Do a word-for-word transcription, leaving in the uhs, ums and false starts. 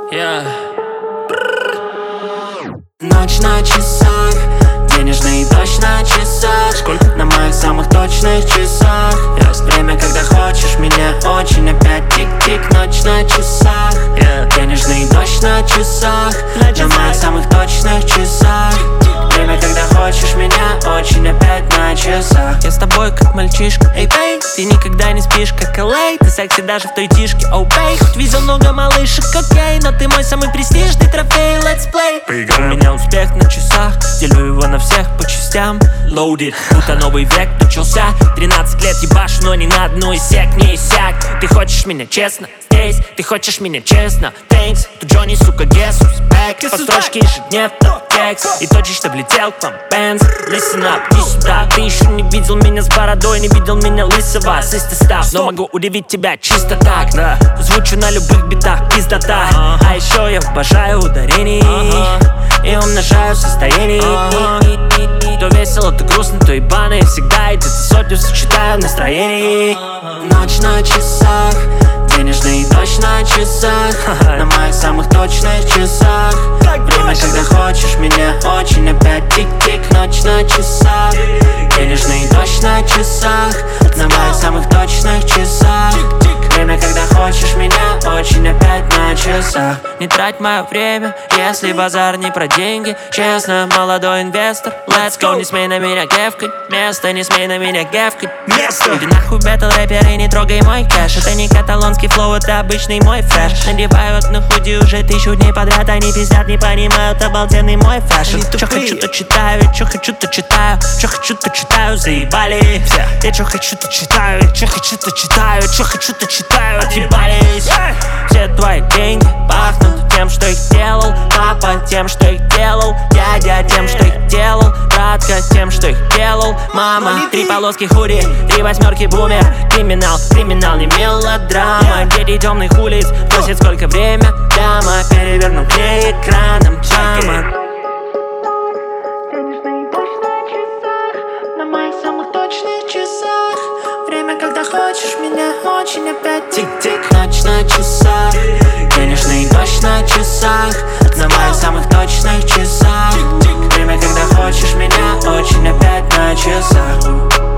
Yeah. Ночь на часах, денежный дождь на часах. Сколько? На моих самых точных часах. Yes. Время, когда хочешь меня очень. Опять тик-тик, ночь на часах. Yeah. Денежный дождь на часах. На На моих самых точных часах. Время, когда хочешь меня очень. Опять на часах. Я с тобой как мальчишка, эй, бей. Ты никогда не спишь, как Элей. Ты секси даже в той тишке, оу, бей. Хоть видел много малышек, окей, но ты мой самый престижный трофей, let's play. У меня успех на часах, делю его на всех по частям. Loaded, будто новый век начался. Тринадцать лет ебашу, но не на одну из сек, не иссяк. Ты хочешь меня честно? Здесь ты хочешь меня честно? Thanks, to Johnny, сука, guess who's back. По строчке ежедневно текст. И точно что влетел к вам Benz. Listen up, иди сюда. Ты еще не видел меня с бородой, не видел меня лысого с став. Но могу удивить тебя чисто так, да. Звучу на любых битах, пиздота. А еще я обожаю ударений и умножаю состояние. То весело, то грустно, то ебано. И всегда идет сотню, сочетаю настроение. Ночь на часах, денежный дождь на часах. На моих самых точных часах. Время, когда хочешь меня очень. Опять тик-тик, ночь на часах. Денежный дождь на часах. На моих самых точных часах. Время, когда хочешь меня очень. Опять на часах. Не трать мое время, если базар не про деньги. Честно, молодой инвестор, let's go. Не смей на меня гевкать, место, не смей на меня гевкать. Место. Иди нахуй, бэтл рэпер, и не трогай мой кэш. Это не каталонский флоу, это обычный мой фэш. Надевают на худи уже тысячу дней подряд. Они пиздят, не понимают обалденный мой фэшн. Чё хочу, то читаю, чё хочу, то читаю. Чё хочу, то читаю, заебали все. Я чё хочу, то читаю, чё хочу, то читаю. Чё хочу, то читаю, отъебались. Все твои деньги пахнут тем, что их делал. Папа тем, что их делал. Дядя тем, что их делал. Братка тем, что их делал. Мама, три полоски худи, три восьмерки бумер. Криминал, криминал, не мелодрама. Дети темных улиц просят, сколько время дама. Переверну к ней экраном джама. Денежный дождь на часах. На моих самых точных часах. Время, когда хочешь меня очень. Опять тик-тик, ночь на часах. Денежный дождь на часах. На моих самых точных часах. Время, когда хочешь меня очень. Опять на часах.